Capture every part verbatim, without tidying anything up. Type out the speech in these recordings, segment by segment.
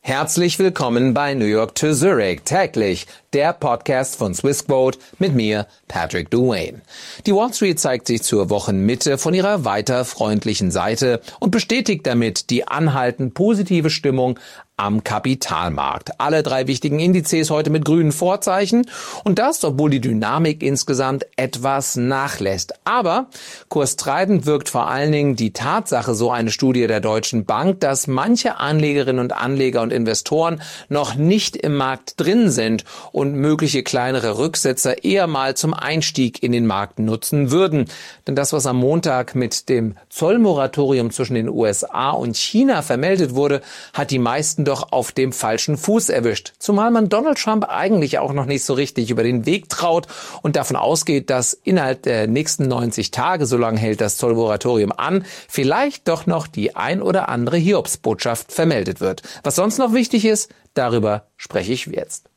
Herzlich willkommen bei New York to Zurich täglich, der Podcast von Swissquote mit mir, Patrick Duane. Die Wall Street zeigt sich zur Wochenmitte von ihrer weiter freundlichen Seite und bestätigt damit die anhaltend positive Stimmung am Kapitalmarkt. Alle drei wichtigen Indizes heute mit grünen Vorzeichen und das, obwohl die Dynamik insgesamt etwas nachlässt. Aber kurstreibend wirkt vor allen Dingen die Tatsache, so eine Studie der Deutschen Bank, dass manche Anlegerinnen und Anleger und Investoren noch nicht im Markt drin sind und mögliche kleinere Rücksetzer eher mal zum Einstieg in den Markt nutzen würden. Denn das, was am Montag mit dem Zollmoratorium zwischen den U S A und China vermeldet wurde, hat die meisten doch auf dem falschen Fuß erwischt. Zumal man Donald Trump eigentlich auch noch nicht so richtig über den Weg traut und davon ausgeht, dass innerhalb der nächsten neunzig Tage, so lange hält das Zollmoratorium an, vielleicht doch noch die ein oder andere Hiobsbotschaft vermeldet wird. Was sonst noch wichtig ist, darüber spreche ich jetzt.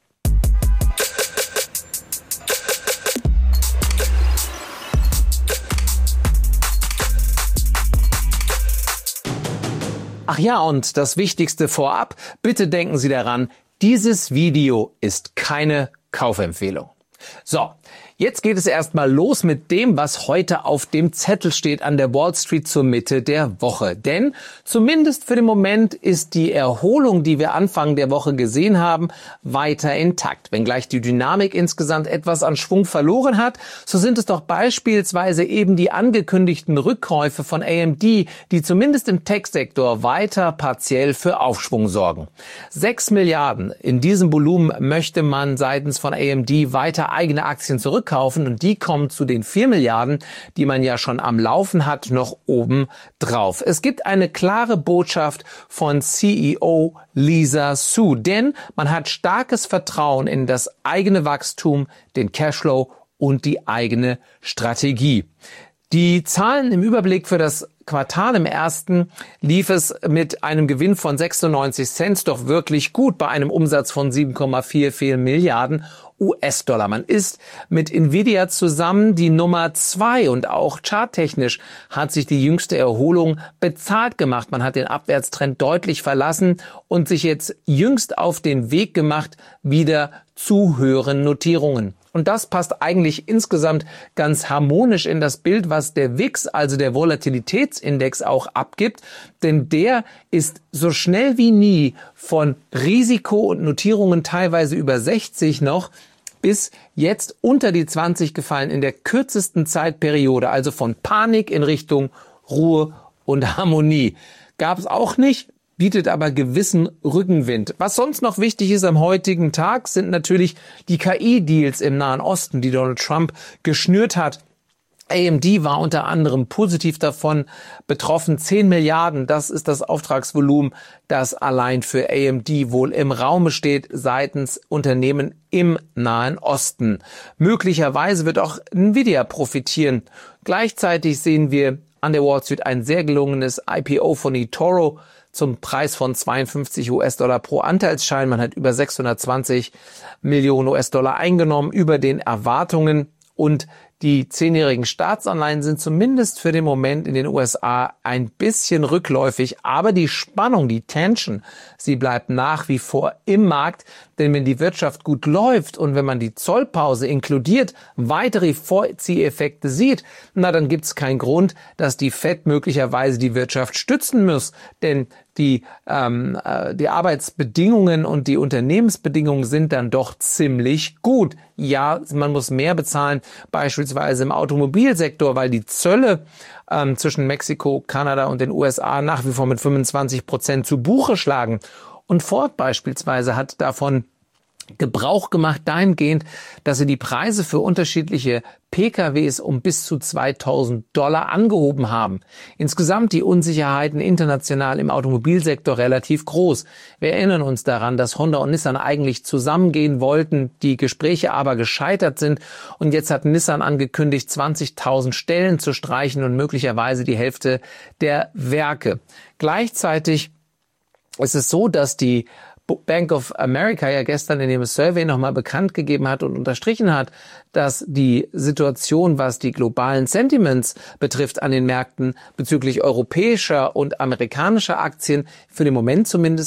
Ach ja, und das Wichtigste vorab, bitte denken Sie daran, dieses Video ist keine Kaufempfehlung. So, jetzt geht es erstmal los mit dem, was heute auf dem Zettel steht an der Wall Street zur Mitte der Woche. Denn zumindest für den Moment ist die Erholung, die wir Anfang der Woche gesehen haben, weiter intakt. Wenngleich die Dynamik insgesamt etwas an Schwung verloren hat, so sind es doch beispielsweise eben die angekündigten Rückkäufe von A M D, die zumindest im Tech-Sektor weiter partiell für Aufschwung sorgen. Sechs Milliarden in diesem Volumen möchte man seitens von A M D weiter eigene Aktien zurückkaufen und die kommen zu den vier Milliarden, die man ja schon am Laufen hat, noch oben drauf. Es gibt eine klare Botschaft von C E O Lisa Su, denn man hat starkes Vertrauen in das eigene Wachstum, den Cashflow und die eigene Strategie. Die Zahlen im Überblick für das Quartal im ersten lief es mit einem Gewinn von sechsundneunzig Cent doch wirklich gut bei einem Umsatz von sieben Komma vierundvierzig Milliarden U S-Dollar. Man ist mit Nvidia zusammen die Nummer zwei und auch charttechnisch hat sich die jüngste Erholung bezahlt gemacht. Man hat den Abwärtstrend deutlich verlassen und sich jetzt jüngst auf den Weg gemacht, wieder zu höheren Notierungen. Und das passt eigentlich insgesamt ganz harmonisch in das Bild, was der W I X, also der Volatilitätsindex, auch abgibt. Denn der ist so schnell wie nie von Risiko und Notierungen teilweise über sechzig noch bis jetzt unter die zwanzig gefallen in der kürzesten Zeitperiode. Also von Panik in Richtung Ruhe und Harmonie. Gab es auch nicht. Bietet aber gewissen Rückenwind. Was sonst noch wichtig ist am heutigen Tag, sind natürlich die K I-Deals im Nahen Osten, die Donald Trump geschnürt hat. A M D war unter anderem positiv davon betroffen. zehn Milliarden, das ist das Auftragsvolumen, das allein für A M D wohl im Raume steht seitens Unternehmen im Nahen Osten. Möglicherweise wird auch Nvidia profitieren. Gleichzeitig sehen wir an der Wall Street ein sehr gelungenes I P O von eToro zum Preis von zweiundfünfzig US-Dollar pro Anteilsschein. Man hat über sechshundertzwanzig Millionen US-Dollar eingenommen, über den Erwartungen. Und die zehnjährigen Staatsanleihen sind zumindest für den Moment in den U S A ein bisschen rückläufig. Aber die Spannung, die Tension, sie bleibt nach wie vor im Markt. Denn wenn die Wirtschaft gut läuft und wenn man die Zollpause inkludiert, weitere Vorzieheffekte sieht, na dann gibt es keinen Grund, dass die Fed möglicherweise die Wirtschaft stützen muss. Denn die, ähm, äh, die Arbeitsbedingungen und die Unternehmensbedingungen sind dann doch ziemlich gut. Ja, man muss mehr bezahlen, beispielsweise im Automobilsektor, weil die Zölle ähm, zwischen Mexiko, Kanada und den U S A nach wie vor mit fünfundzwanzig Prozent zu Buche schlagen. Und Ford beispielsweise hat davon Gebrauch gemacht dahingehend, dass sie die Preise für unterschiedliche P K Ws um bis zu zweitausend Dollar angehoben haben. Insgesamt die Unsicherheiten international im Automobilsektor relativ groß. Wir erinnern uns daran, dass Honda und Nissan eigentlich zusammengehen wollten, die Gespräche aber gescheitert sind und jetzt hat Nissan angekündigt, zwanzigtausend Stellen zu streichen und möglicherweise die Hälfte der Werke. Gleichzeitig ist es so, dass die Bank of America ja gestern in dem Survey nochmal bekannt gegeben hat und unterstrichen hat, dass die Situation, was die globalen Sentiments betrifft an den Märkten bezüglich europäischer und amerikanischer Aktien für den Moment zumindest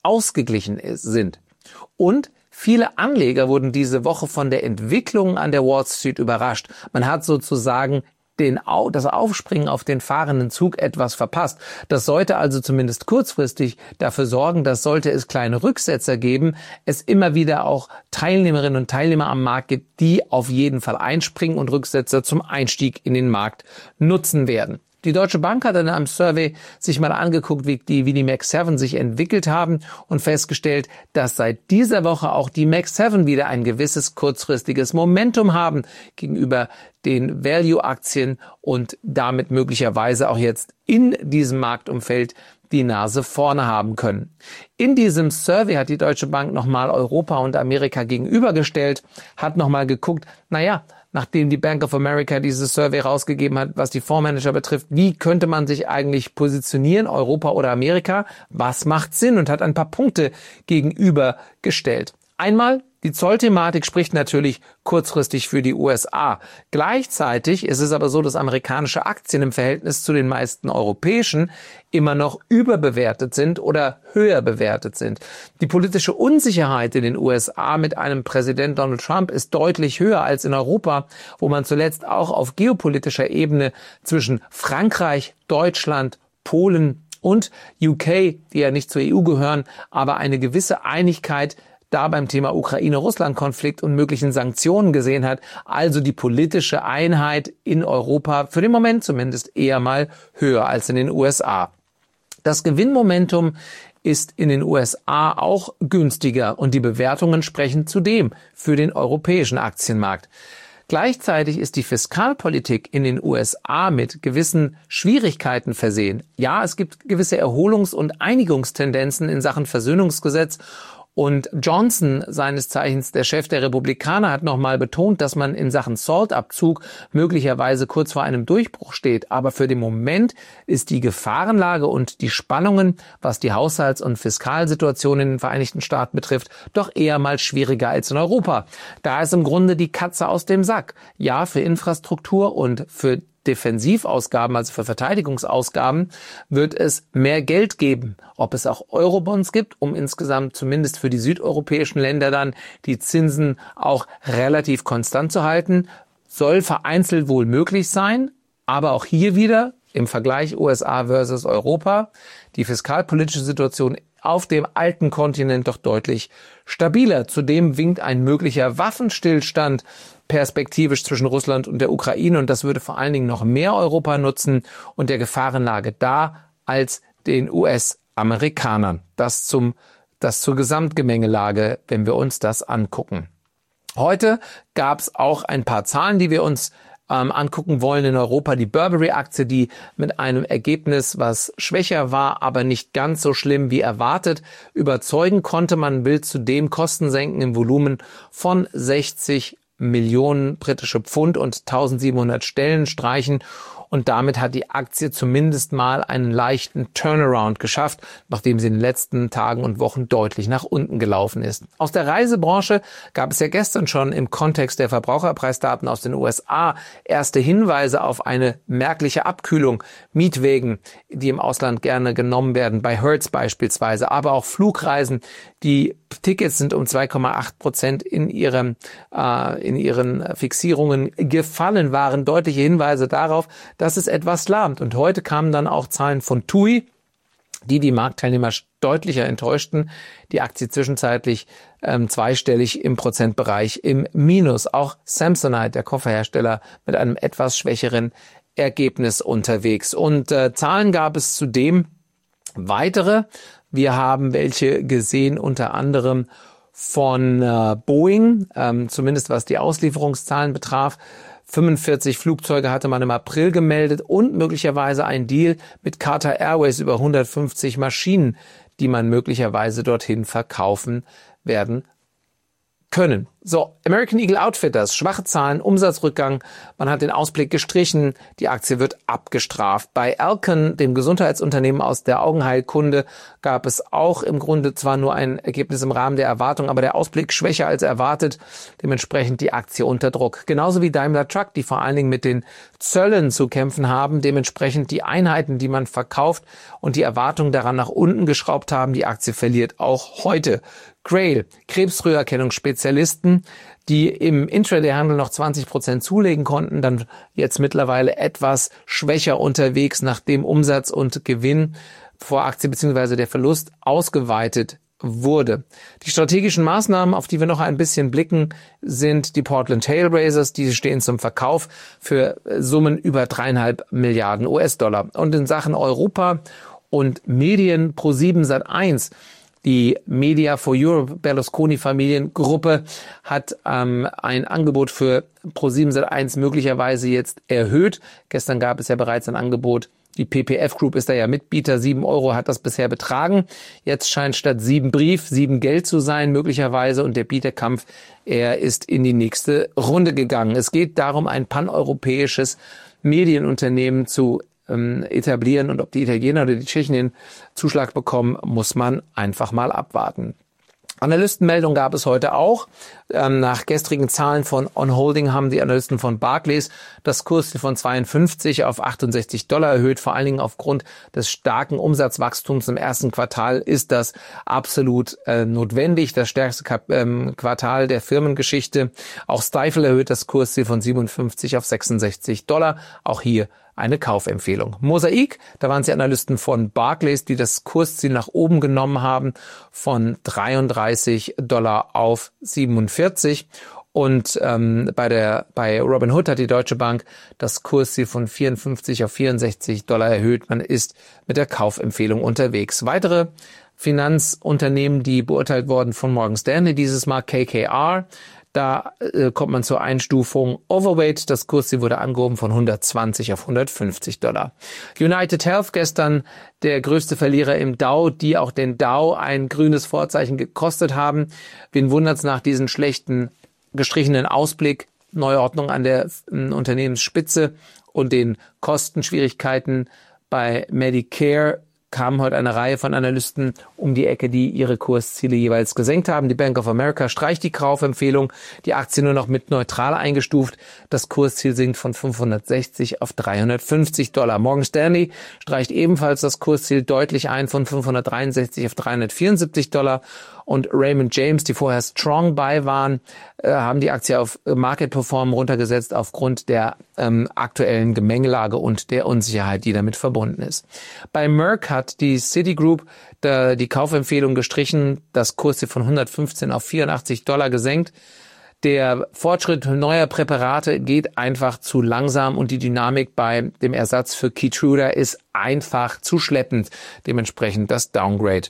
ausgeglichen sind. Und viele Anleger wurden diese Woche von der Entwicklung an der Wall Street überrascht. Man hat sozusagen den, das Aufspringen auf den fahrenden Zug etwas verpasst. Das sollte also zumindest kurzfristig dafür sorgen, dass, sollte es kleine Rücksetzer geben, es immer wieder auch Teilnehmerinnen und Teilnehmer am Markt gibt, die auf jeden Fall einspringen und Rücksetzer zum Einstieg in den Markt nutzen werden. Die Deutsche Bank hat in einem Survey sich mal angeguckt, wie die, wie die Mag sieben sich entwickelt haben und festgestellt, dass seit dieser Woche auch die Mag sieben wieder ein gewisses kurzfristiges Momentum haben gegenüber den Value-Aktien und damit möglicherweise auch jetzt in diesem Marktumfeld die Nase vorne haben können. In diesem Survey hat die Deutsche Bank nochmal Europa und Amerika gegenübergestellt, hat nochmal geguckt, naja, nachdem die Bank of America dieses Survey rausgegeben hat, was die Fondsmanager betrifft, wie könnte man sich eigentlich positionieren, Europa oder Amerika? Was macht Sinn? Und hat ein paar Punkte gegenübergestellt. Einmal, die Zollthematik spricht natürlich kurzfristig für die U S A. Gleichzeitig ist es aber so, dass amerikanische Aktien im Verhältnis zu den meisten europäischen immer noch überbewertet sind oder höher bewertet sind. Die politische Unsicherheit in den U S A mit einem Präsident Donald Trump ist deutlich höher als in Europa, wo man zuletzt auch auf geopolitischer Ebene zwischen Frankreich, Deutschland, Polen und U K, die ja nicht zur E U gehören, aber eine gewisse Einigkeit da beim Thema Ukraine-Russland-Konflikt und möglichen Sanktionen gesehen hat, also die politische Einheit in Europa für den Moment zumindest eher mal höher als in den U S A. Das Gewinnmomentum ist in den U S A auch günstiger und die Bewertungen sprechen zudem für den europäischen Aktienmarkt. Gleichzeitig ist die Fiskalpolitik in den U S A mit gewissen Schwierigkeiten versehen. Ja, es gibt gewisse Erholungs- und Einigungstendenzen in Sachen Versöhnungsgesetz. Und Johnson, seines Zeichens der Chef der Republikaner, hat nochmal betont, dass man in Sachen SALT-Abzug möglicherweise kurz vor einem Durchbruch steht. Aber für den Moment ist die Gefahrenlage und die Spannungen, was die Haushalts- und Fiskalsituation in den Vereinigten Staaten betrifft, doch eher mal schwieriger als in Europa. Da ist im Grunde die Katze aus dem Sack. Ja, für Infrastruktur und für Defensivausgaben, also für Verteidigungsausgaben, wird es mehr Geld geben. Ob es auch Eurobonds gibt, um insgesamt zumindest für die südeuropäischen Länder dann die Zinsen auch relativ konstant zu halten, soll vereinzelt wohl möglich sein. Aber auch hier wieder im Vergleich U S A versus Europa die fiskalpolitische Situation auf dem alten Kontinent doch deutlich stabiler. Zudem winkt ein möglicher Waffenstillstand perspektivisch zwischen Russland und der Ukraine und das würde vor allen Dingen noch mehr Europa nutzen und der Gefahrenlage da als den U S-Amerikanern. Das zum, das zur Gesamtgemengelage, wenn wir uns das angucken. Heute gab es auch ein paar Zahlen, die wir uns ähm, angucken wollen in Europa. Die Burberry-Aktie, die mit einem Ergebnis, was schwächer war, aber nicht ganz so schlimm wie erwartet, überzeugen konnte. Man will zudem Kosten senken im Volumen von sechzig Millionen britische Pfund und eintausendsiebenhundert Stellen streichen. Und damit hat die Aktie zumindest mal einen leichten Turnaround geschafft, nachdem sie in den letzten Tagen und Wochen deutlich nach unten gelaufen ist. Aus der Reisebranche gab es ja gestern schon im Kontext der Verbraucherpreisdaten aus den U S A erste Hinweise auf eine merkliche Abkühlung. Mietwegen, die im Ausland gerne genommen werden, bei Hertz beispielsweise, aber auch Flugreisen. Die Tickets sind um zwei Komma acht Prozent in ihrem, äh, in ihren Fixierungen gefallen, waren deutliche Hinweise darauf, dass es etwas lahmt. Und heute kamen dann auch Zahlen von T U I, die die Marktteilnehmer deutlicher enttäuschten. Die Aktie zwischenzeitlich ähm, zweistellig im Prozentbereich im Minus. Auch Samsonite, der Kofferhersteller, mit einem etwas schwächeren Ergebnis unterwegs. Und äh, Zahlen gab es zudem weitere. Wir haben welche gesehen, unter anderem von äh, Boeing, ähm, zumindest was die Auslieferungszahlen betraf. fünfundvierzig Flugzeuge hatte man im April gemeldet und möglicherweise ein Deal mit Qatar Airways über hundertfünfzig Maschinen, die man möglicherweise dorthin verkaufen werden können. So, American Eagle Outfitters, schwache Zahlen, Umsatzrückgang, man hat den Ausblick gestrichen, die Aktie wird abgestraft. Bei Alcon, dem Gesundheitsunternehmen aus der Augenheilkunde, gab es auch im Grunde zwar nur ein Ergebnis im Rahmen der Erwartung, aber der Ausblick schwächer als erwartet, dementsprechend die Aktie unter Druck. Genauso wie Daimler Truck, die vor allen Dingen mit den Zöllen zu kämpfen haben, dementsprechend die Einheiten, die man verkauft und die Erwartungen daran nach unten geschraubt haben, die Aktie verliert auch heute. Grail, Krebsfrüherkennungsspezialisten, die im Intraday-Handel noch zwanzig Prozent zulegen konnten, dann jetzt mittlerweile etwas schwächer unterwegs, nachdem Umsatz und Gewinn vor Aktie bzw. der Verlust ausgeweitet wurde. Die strategischen Maßnahmen, auf die wir noch ein bisschen blicken, sind die Portland Trail Blazers. Diese stehen zum Verkauf für Summen über dreieinhalb Milliarden U S-Dollar. Und in Sachen Europa und Medien ProSieben Sat eins, die Media for Europe Berlusconi-Familiengruppe hat ähm, ein Angebot für ProSieben Sat eins möglicherweise jetzt erhöht. Gestern gab es ja bereits ein Angebot. Die P P F Group ist da ja Mitbieter. sieben Euro hat das bisher betragen. Jetzt scheint statt sieben Brief, sieben Geld zu sein möglicherweise. Und der Bieterkampf, er ist in die nächste Runde gegangen. Es geht darum, ein paneuropäisches Medienunternehmen zu etablieren, und ob die Italiener oder die Tschechen den Zuschlag bekommen, muss man einfach mal abwarten. Analystenmeldung gab es heute auch. Ähm, nach gestrigen Zahlen von On Holding haben die Analysten von Barclays das Kursziel von zweiundfünfzig auf achtundsechzig Dollar erhöht. Vor allen Dingen aufgrund des starken Umsatzwachstums im ersten Quartal ist das absolut äh, notwendig. Das stärkste Kap- ähm, Quartal der Firmengeschichte. Auch Stifel erhöht das Kursziel von siebenundfünfzig auf sechsundsechzig Dollar. Auch hier eine Kaufempfehlung. Mosaik, da waren es die Analysten von Barclays, die das Kursziel nach oben genommen haben von dreiunddreißig Dollar auf siebenundvierzig. Und ähm, bei der bei Robinhood hat die Deutsche Bank das Kursziel von vierundfünfzig auf vierundsechzig Dollar erhöht. Man ist mit der Kaufempfehlung unterwegs. Weitere Finanzunternehmen, die beurteilt wurden von Morgan Stanley, dieses Mal K K R. Da äh, kommt man zur Einstufung Overweight. Das Kursziel wurde angehoben von hundertzwanzig auf hundertfünfzig Dollar. United Health gestern der größte Verlierer im Dow, die auch den Dow ein grünes Vorzeichen gekostet haben. Wen wundert's nach diesem schlechten gestrichenen Ausblick, Neuordnung an der äh, Unternehmensspitze und den Kostenschwierigkeiten bei Medicare, kam heute eine Reihe von Analysten um die Ecke, die ihre Kursziele jeweils gesenkt haben. Die Bank of America streicht die Kaufempfehlung, die Aktie nur noch mit neutral eingestuft. Das Kursziel sinkt von fünfhundertsechzig auf dreihundertfünfzig Dollar. Morgan Stanley streicht ebenfalls das Kursziel deutlich ein von fünfhundertdreiundsechzig auf dreihundertvierundsiebzig Dollar. Und Raymond James, die vorher Strong Buy waren, äh, haben die Aktie auf Market Perform runtergesetzt aufgrund der ähm, aktuellen Gemengelage und der Unsicherheit, die damit verbunden ist. Bei Merck hat die Citigroup da die Kaufempfehlung gestrichen, das Kursziel von hundertfünfzehn auf vierundachtzig Dollar gesenkt. Der Fortschritt neuer Präparate geht einfach zu langsam und die Dynamik bei dem Ersatz für Keytruda ist einfach zu schleppend. Dementsprechend das Downgrade.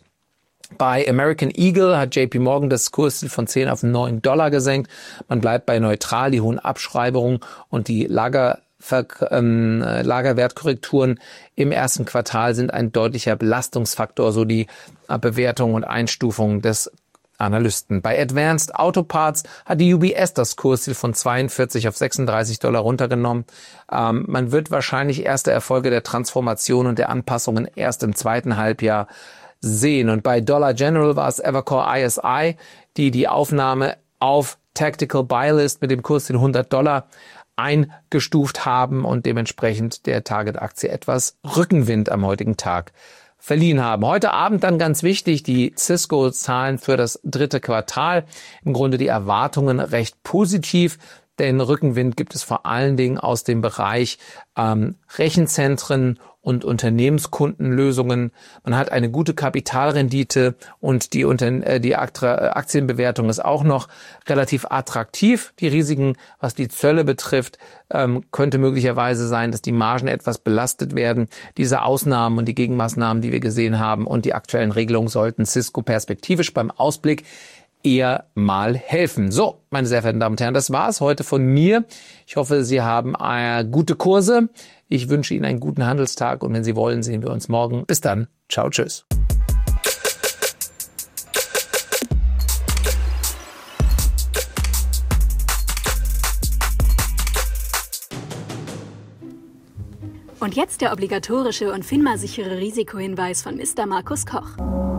Bei American Eagle hat J P Morgan das Kursziel von zehn auf neun Dollar gesenkt. Man bleibt bei neutral. Die hohen Abschreibungen und die Lager Ver- ähm, Lagerwertkorrekturen im ersten Quartal sind ein deutlicher Belastungsfaktor, so die äh, Bewertung und Einstufung des Analysten. Bei Advanced Auto Parts hat die U B S das Kursziel von zweiundvierzig auf sechsunddreißig Dollar runtergenommen. Ähm, man wird wahrscheinlich erste Erfolge der Transformation und der Anpassungen erst im zweiten Halbjahr sehen. Und bei Dollar General war es Evercore I S I, die die Aufnahme auf Tactical Buy List mit dem Kursziel hundert Dollar eingestuft haben und dementsprechend der Target-Aktie etwas Rückenwind am heutigen Tag verliehen haben. Heute Abend dann ganz wichtig, die Cisco-Zahlen für das dritte Quartal. Im Grunde die Erwartungen recht positiv, denn Rückenwind gibt es vor allen Dingen aus dem Bereich ähm, Rechenzentren und Unternehmenskundenlösungen. Man hat eine gute Kapitalrendite und die, äh, die Aktienbewertung ist auch noch relativ attraktiv. Die Risiken, was die Zölle betrifft, ähm, könnte möglicherweise sein, dass die Margen etwas belastet werden. Diese Ausnahmen und die Gegenmaßnahmen, die wir gesehen haben und die aktuellen Regelungen sollten Cisco perspektivisch beim Ausblick eher mal helfen. So, meine sehr verehrten Damen und Herren, das war's heute von mir. Ich hoffe, Sie haben äh, gute Kurse. Ich wünsche Ihnen einen guten Handelstag und wenn Sie wollen, sehen wir uns morgen. Bis dann. Ciao, tschüss. Und jetzt der obligatorische und FINMA-sichere Risikohinweis von Mister Markus Koch.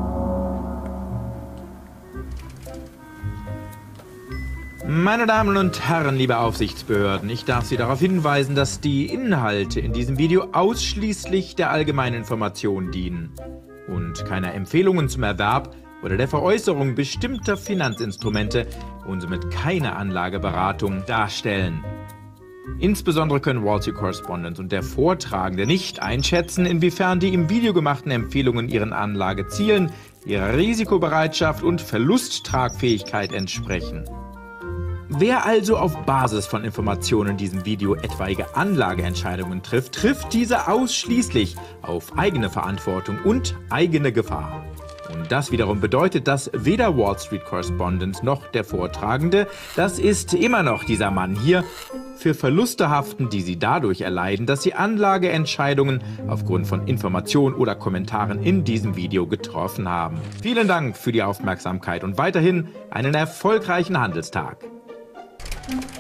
Meine Damen und Herren, liebe Aufsichtsbehörden, ich darf Sie darauf hinweisen, dass die Inhalte in diesem Video ausschließlich der allgemeinen Information dienen und keine Empfehlungen zum Erwerb oder der Veräußerung bestimmter Finanzinstrumente und somit keine Anlageberatung darstellen. Insbesondere können Wall Street Correspondent und der Vortragende nicht einschätzen, inwiefern die im Video gemachten Empfehlungen ihren Anlagezielen, ihrer Risikobereitschaft und Verlusttragfähigkeit entsprechen. Wer also auf Basis von Informationen in diesem Video etwaige Anlageentscheidungen trifft, trifft diese ausschließlich auf eigene Verantwortung und eigene Gefahr. Und das wiederum bedeutet, dass weder Wall Street Correspondent noch der Vortragende, das ist immer noch dieser Mann hier, für Verluste haften, die sie dadurch erleiden, dass sie Anlageentscheidungen aufgrund von Informationen oder Kommentaren in diesem Video getroffen haben. Vielen Dank für die Aufmerksamkeit und weiterhin einen erfolgreichen Handelstag. Thank you.